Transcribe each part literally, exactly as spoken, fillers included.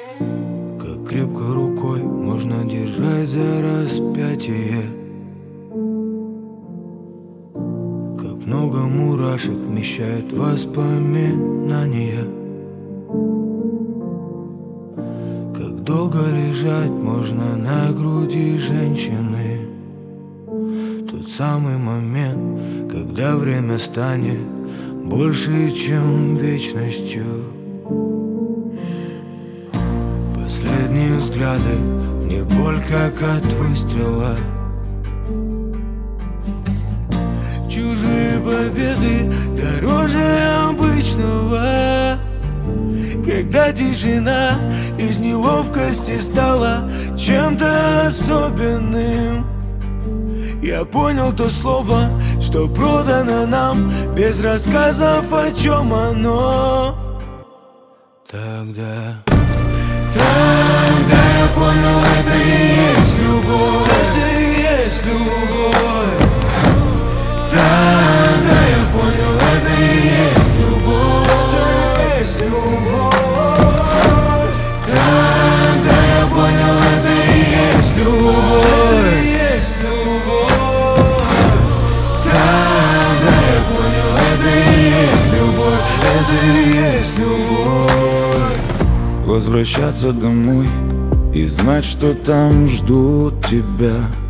Как крепко рукой можно держать за распятие, как много мурашек вмещают воспоминания, как долго лежать можно на груди женщины. Тот самый момент, когда время станет больше, чем вечностью. Последние взгляды, в них боль, как от выстрела. Чужие победы дороже обычного. Когда тишина из неловкости стала чем-то особенным, я понял то слово, что продано нам, без рассказов, о чем оно. Тогда, тогда я понял, это и есть любовь. Это и есть любовь. Тогда я понял, это и есть любовь. Это и есть любовь. Тогда я понял, это и есть любовь. Это и есть любовь. Тогда я понял, это и есть любовь. Это и есть любовь. Возвращаться домой и знать, что там ждут тебя.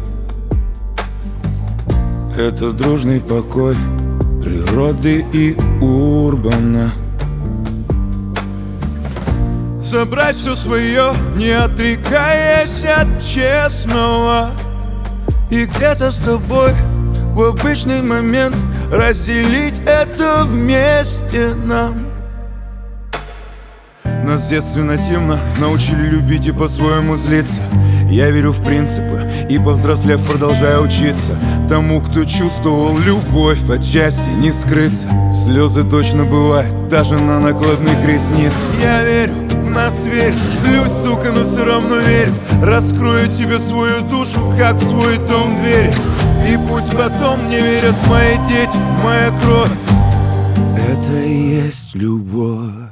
Это дружный покой природы и урбана. Собрать все свое, не отрекаясь от честного, и где-то с тобой в обычный момент разделить это вместе нам. Нас с детства нативно научили любить и по-своему злиться. Я верю в принципы и, повзрослев, продолжаю учиться тому, кто чувствовал любовь, отчасти не скрыться. Слезы точно бывают, даже на накладных ресницах. Я верю, в нас верю, злюсь, сука, но все равно верю. Раскрою тебе свою душу, как в свой дом двери. И пусть потом не верят мои дети, моя кровь. Это и есть любовь.